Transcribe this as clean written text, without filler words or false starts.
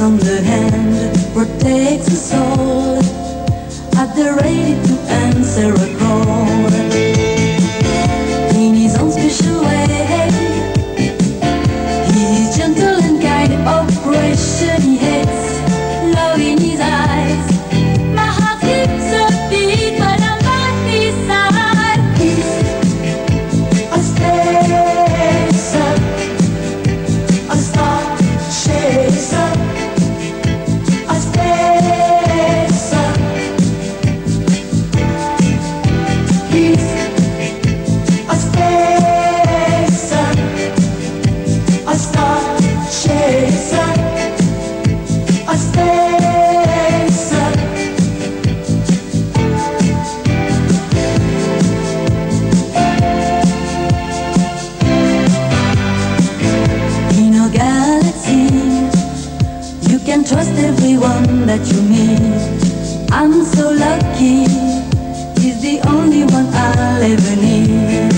from the hand protects the soul at the ready to answer a call. In his own special way, he is gentle and kind. Oppression he hates, love in his eyes. My heart skips a beat when I'm by his side. He's a spacer, a star chaser, a spacer. He's a spacer, a star chaser, a spacer. In a galaxy, you can trust everyone that you meet. I'm so lucky, he's the only one I'll ever need.